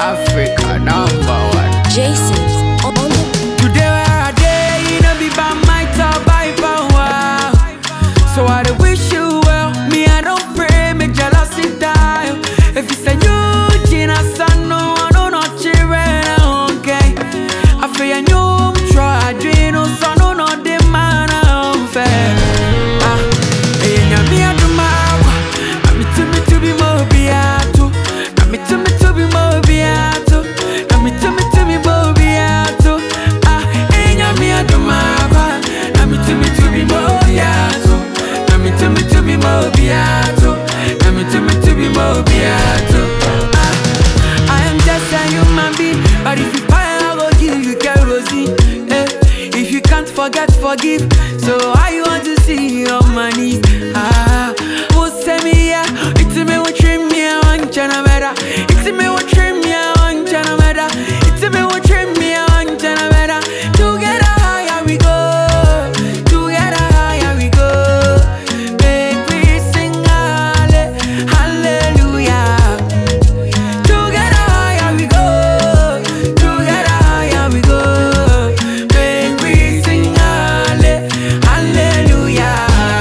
Africa #1. Jason's on the Today where I day, you know be by my top by power. So I dey wish you well. Me I don't pray, make jealousy die. If you say you Gina son, no I know not cheering, okay. I feel you try dream no son, no not the man unfair. Me I do my I'm to be more beato. I'm to be more beato. I'm to be more beato. Me I do my I'm to be more beato. I'm to be more beato. I'm to be more beato. I am just a human being, but if you fire, I go give you kerosene. If you can't forget, forgive. So I want to see your money. Who send me here? It's me who trim me a one chana better. It's me who trim me a one chana better. It's me who trim me a one chana better. Together higher we go. Together higher we go. Make we sing hallelujah. Together higher we go. Together higher we go. Make we sing hallelujah.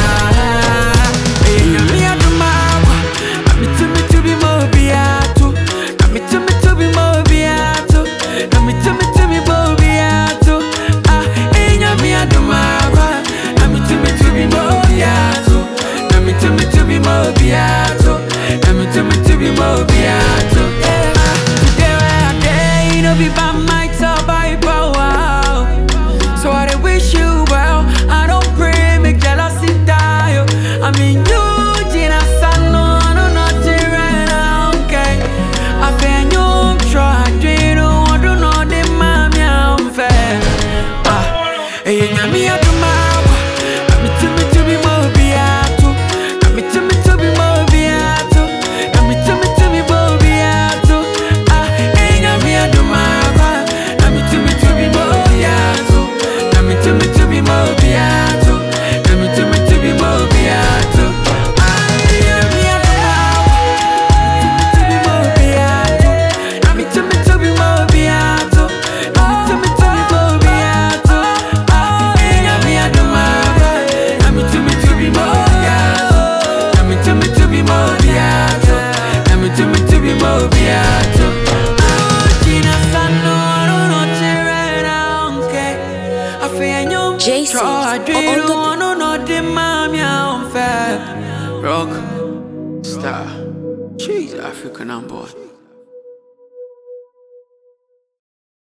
Today where I day, you know be by my top by power. So I dey wish you well. I don't pray, make jealousy die. I mean you, Gina son, no, not cheering, okay. I feel you try dream, no, I do not the man, I'm fair. Me I do my I'm to be more beato. I'm to be more beato. I'm to be more beato. Me I do my I'm to be more beato. I'm to be more beato. I'm to be more beato. Me I do my to be more beato. I'm to be more beato. I'm to be more beato. Me I do my I'm to be more beato. I'm to be more beato. I'm to be more beato. Gina son, no, not cheering, okay. I feel you Jason's try dream, on no, not the man, I'm fair. Rock star, she's African boy.